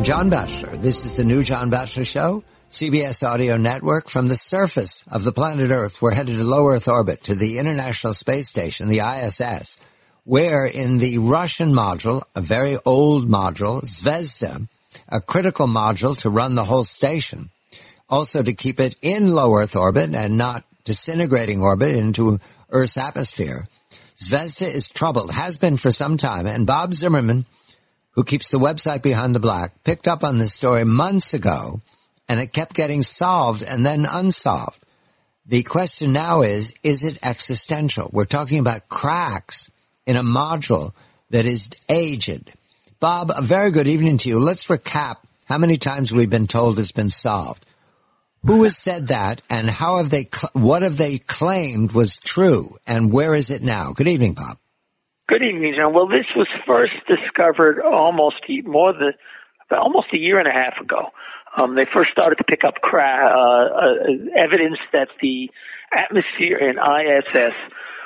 I'm John Batchelor. This is the new John Batchelor Show, CBS Audio Network. From the surface of the planet Earth, we're headed to low Earth orbit, to the International Space Station, the ISS, where in the Russian module, a very old module, Zvezda, a critical module to run the whole station, also to keep it in low Earth orbit and not disintegrating orbit into Earth's atmosphere. Zvezda is troubled, has been for some time, and Bob Zimmerman, who keeps the website Behind the Black, picked up on this story months ago, and it kept getting solved and then unsolved. The question now is it existential? We're talking about cracks in a module that is aged. Bob, a very good evening to you. Let's recap how many times we've been told it's been solved. Who has said that, and how have what have they claimed was true, and where is it now? Good evening, Bob. Good evening, John. Well, this was first discovered almost a year and a half ago. They first started to pick up evidence that the atmosphere in ISS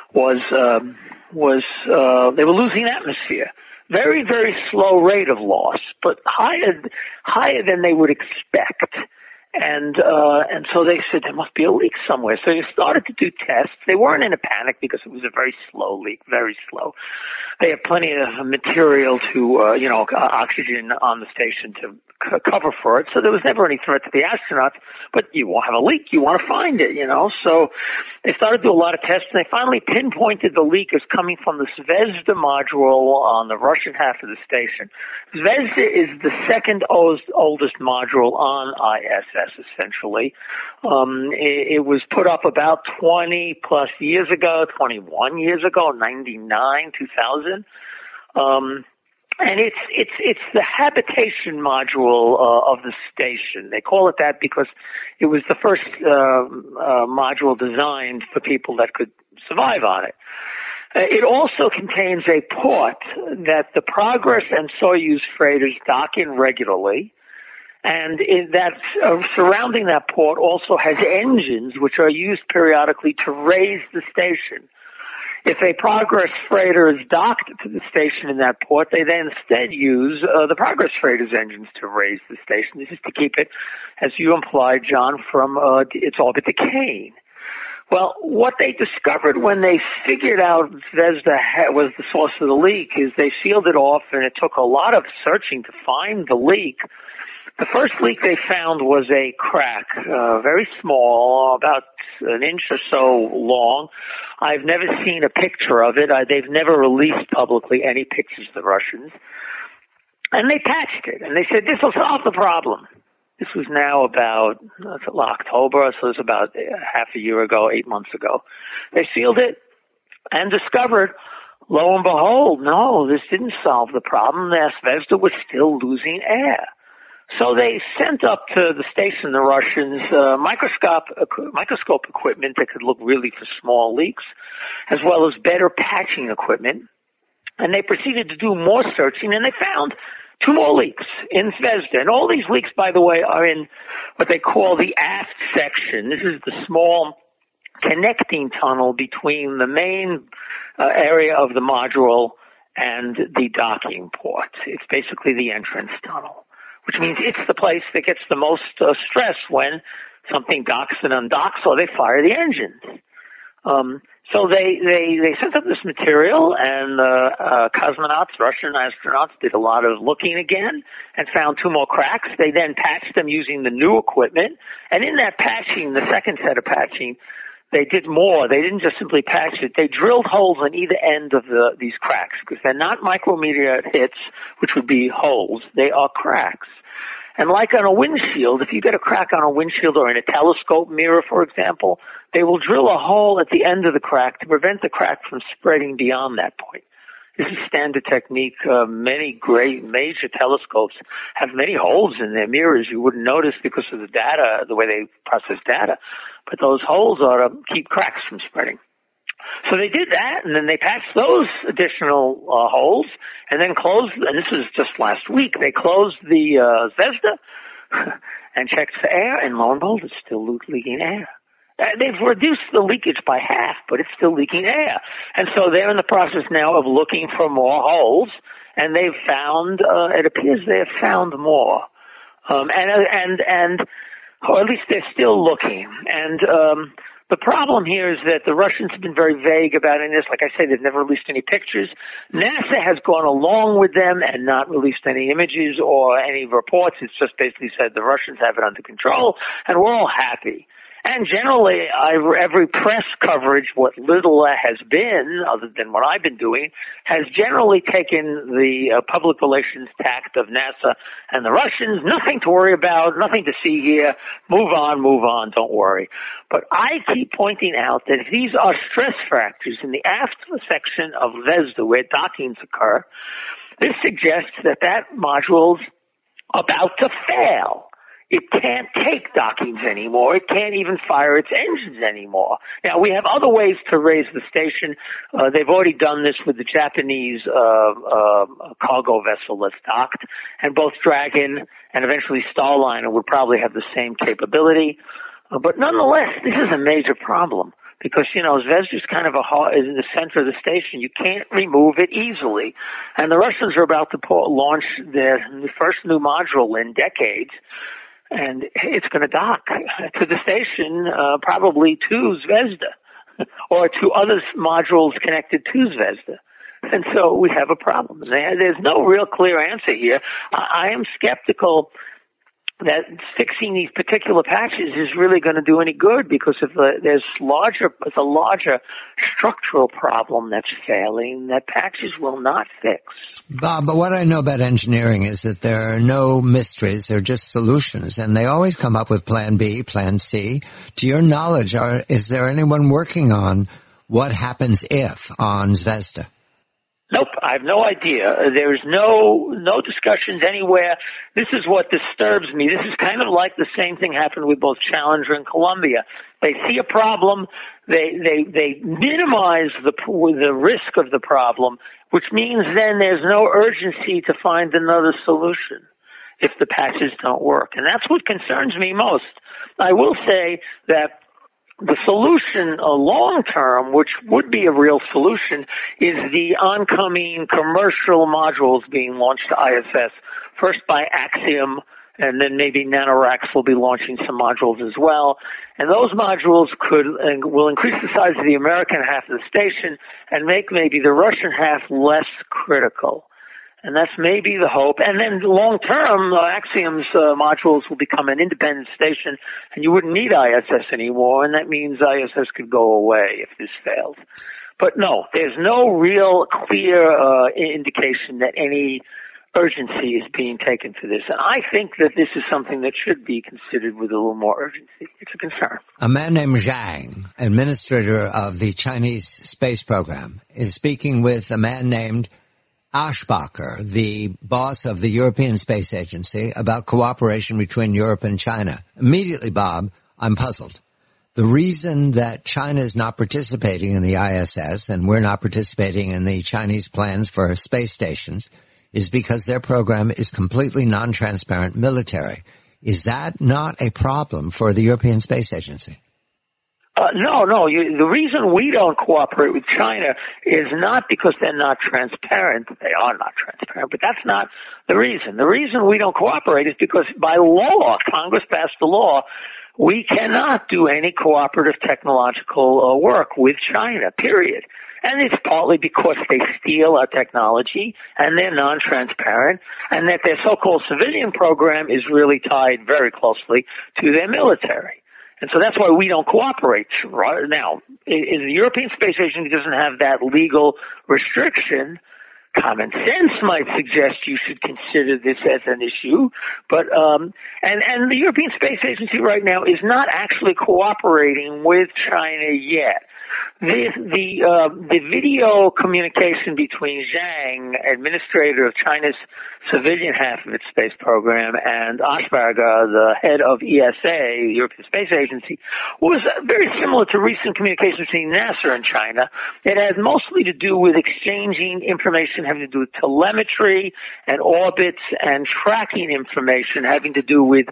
they were losing atmosphere. Very, very slow rate of loss, but higher than they would expect. And so they said there must be a leak somewhere. So they started to do tests. They weren't in a panic because it was a very slow leak, very slow. They had plenty of material to, oxygen on the station to cover for it. So there was never any threat to the astronauts. But you won't have a leak. You want to find it, So they started to do a lot of tests, and they finally pinpointed the leak as coming from the Zvezda module on the Russian half of the station. Zvezda is the second oldest module on ISS, essentially. It was put up about 20 plus years ago, 21 years ago, 99, 2000. And it's the habitation module of the station. They call it that because it was the first module designed for people that could survive on it. It also contains a port that the Progress and Soyuz freighters dock in regularly, and surrounding that port also has engines which are used periodically to raise the station. If a Progress freighter is docked to the station in that port, they then instead use the Progress freighter's engines to raise the station. This is to keep it, as you implied, John, from its orbit decaying. Well, what they discovered when they figured out Zvezda was the source of the leak is they sealed it off, and it took a lot of searching to find the leak. The first leak they found was a crack, very small, about an inch or so long. I've never seen a picture of it. They've never released publicly any pictures of the Russians. And they patched it, and they said, this will solve the problem. This was now about October, so it was about half a year ago, 8 months ago. They sealed it and discovered, lo and behold, no, this didn't solve the problem. The Zvezda was still losing air. So they sent up to the station, the Russians, microscope equipment that could look really for small leaks, as well as better patching equipment. And they proceeded to do more searching, and they found 2 more leaks in Zvezda. And all these leaks, by the way, are in what they call the aft section. This is the small connecting tunnel between the main area of the module and the docking port. It's basically the entrance tunnel, which means it's the place that gets the most stress when something docks and undocks or they fire the engines. So they sent up this material, and cosmonauts, Russian astronauts, did a lot of looking again and found 2 more cracks. They then patched them using the new equipment. And in that patching, the second set of patching, they did more. They didn't just simply patch it. They drilled holes on either end of these cracks, because they're not micrometeor hits, which would be holes. They are cracks. And like on a windshield, if you get a crack on a windshield or in a telescope mirror, for example, they will drill a hole at the end of the crack to prevent the crack from spreading beyond that point. This is standard technique. Many great major telescopes have many holes in their mirrors. You wouldn't notice because of the data, the way they process data. But those holes are to keep cracks from spreading. So they did that, and then they patched those additional holes, and then closed, and this was just last week, they closed the Zvezda and checked for air, and lo and behold, it's still leaking air. They've reduced the leakage by half, but it's still leaking air. And so they're in the process now of looking for more holes and they've found, it appears they have found more. Or at least they're still looking. And the problem here is that the Russians have been very vague about this. Like I say, they've never released any pictures. NASA has gone along with them and not released any images or any reports. It's just basically said the Russians have it under control, and we're all happy. And generally, every press coverage, what little has been, other than what I've been doing, has generally taken the public relations tact of NASA and the Russians. Nothing to worry about, nothing to see here. Move on, don't worry. But I keep pointing out that if these are stress fractures in the aft section of Zvezda where dockings occur, this suggests that module's about to fail. It can't take dockings anymore. It can't even fire its engines anymore. Now, we have other ways to raise the station. They've already done this with the Japanese cargo vessel that's docked, and both Dragon and eventually Starliner would probably have the same capability. But nonetheless, this is a major problem because, Zvezda's kind of is in the center of the station. You can't remove it easily. And the Russians are about to launch their first new module in decades. And it's going to dock to the station, probably to Zvezda, or to other modules connected to Zvezda. And so we have a problem. There's no real clear answer here. I am skeptical that fixing these particular patches is really going to do any good because if there's a larger structural problem that's failing that patches will not fix. Bob, but what I know about engineering is that there are no mysteries, they're just solutions, and they always come up with plan B, plan C. To your knowledge, is there anyone working on what happens if on Zvezda? Nope, I have no idea. There's no discussions anywhere. This is what disturbs me. This is kind of like the same thing happened with both Challenger and Columbia. They see a problem, they minimize the risk of the problem, which means then there's no urgency to find another solution if the patches don't work. And that's what concerns me most. I will say that the solution, long term, which would be a real solution, is the oncoming commercial modules being launched to ISS, first by Axiom, and then maybe NanoRacks will be launching some modules as well. And those modules will increase the size of the American half of the station and make maybe the Russian half less critical. And that's maybe the hope. And then long term, Axiom's modules will become an independent station, and you wouldn't need ISS anymore, and that means ISS could go away if this fails. But no, there's no real clear indication that any urgency is being taken for this. And I think that this is something that should be considered with a little more urgency. It's a concern. A man named Zhang, administrator of the Chinese space program, is speaking with a man named Aschbacher, the boss of the European Space Agency, about cooperation between Europe and China. Immediately, Bob, I'm puzzled. The reason that China is not participating in the ISS and we're not participating in the Chinese plans for space stations is because their program is completely non-transparent military. Is that not a problem for the European Space Agency? No. The reason we don't cooperate with China is not because they're not transparent. They are not transparent, but that's not the reason. The reason we don't cooperate is because by law, Congress passed the law, we cannot do any cooperative technological work with China, period. And it's partly because they steal our technology and they're non-transparent and that their so-called civilian program is really tied very closely to their military. And so that's why we don't cooperate. Now, the European Space Agency doesn't have that legal restriction. Common sense might suggest you should consider this as an issue, but and the European Space Agency right now is not actually cooperating with China yet. The video communication between Zhang, administrator of China's civilian half of its space program, and Aschbacher, the head of ESA, the European Space Agency, was very similar to recent communications between NASA and China. It had mostly to do with exchanging information having to do with telemetry and orbits and tracking information having to do with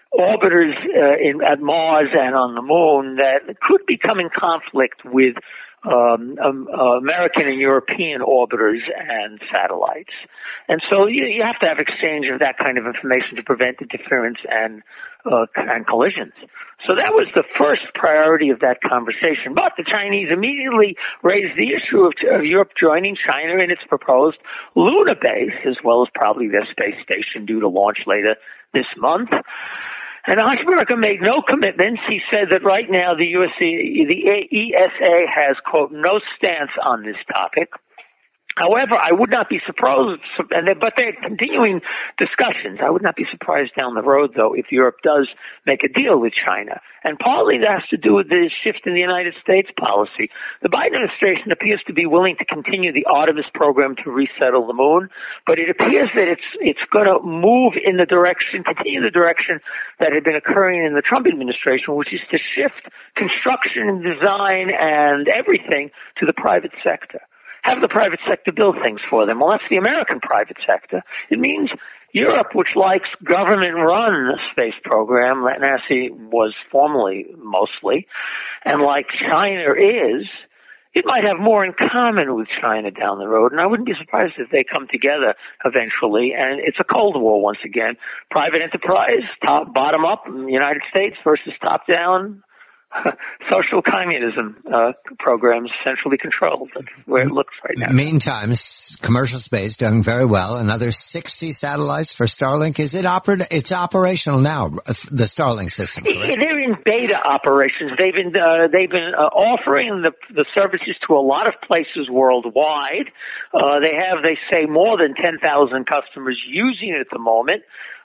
orbiters at Mars and on the Moon that could become in conflict with American and European orbiters and satellites. And so you have to have exchange of that kind of information to prevent interference and collisions. So that was the first priority of that conversation. But the Chinese immediately raised the issue of Europe joining China in its proposed lunar base, as well as probably their space station due to launch later this month. And Ashburger made no commitments. He said that right now the ESA has, quote, no stance on this topic. However, I would not be surprised, but they're continuing discussions. I would not be surprised down the road, though, if Europe does make a deal with China. And partly that has to do with the shift in the United States policy. The Biden administration appears to be willing to continue the Artemis program to resettle the moon, but it appears that it's going to continue the direction that had been occurring in the Trump administration, which is to shift construction and design and everything to the private sector. Have the private sector build things for them. Well, that's the American private sector. It means Europe, which likes government-run space program, that NASA was formerly mostly, and like China is, it might have more in common with China down the road, and I wouldn't be surprised if they come together eventually, and it's a Cold War once again. Private enterprise, bottom up, United States versus top down, social communism programs centrally controlled. That's where it looks right now. Meantime, commercial space doing very well. Another 60 satellites for Starlink. Is it It's operational now, the Starlink system, correct? They're in beta operations. They've been offering the services to a lot of places worldwide. They say more than 10,000 customers using it at the moment.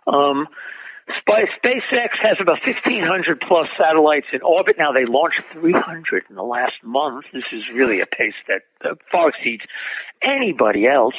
SpaceX has about 1,500 plus satellites in orbit. Now they launched 300 in the last month. This is really a pace that far exceeds anybody else.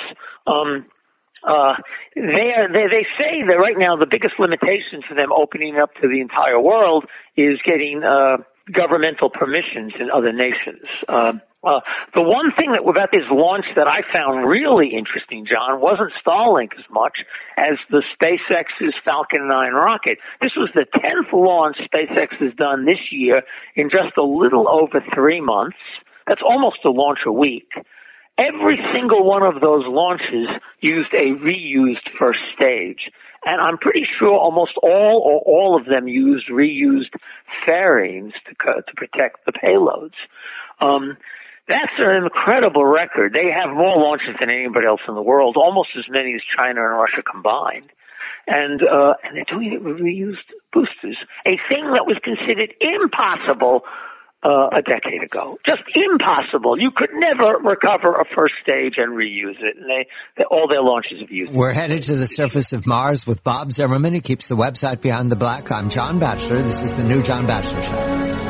They say that right now the biggest limitation for them opening up to the entire world is getting governmental permissions in other nations. The one thing about this launch that I found really interesting, John, wasn't Starlink as much as the SpaceX's Falcon 9 rocket. This was the 10th launch SpaceX has done this year in just a little over 3 months. That's almost a launch a week. Every single one of those launches used a reused first stage. And I'm pretty sure almost all of them used reused fairings to protect the payloads. That's an incredible record. They have more launches than anybody else in the world, almost as many as China and Russia combined. And they're doing it with reused boosters, a thing that was considered impossible a decade ago. Just impossible. You could never recover a first stage and reuse it. And all their launches have used it. We're headed to the surface of Mars with Bob Zimmerman. He keeps the website Behind the Black. I'm John Batchelor. This is the new John Batchelor Show.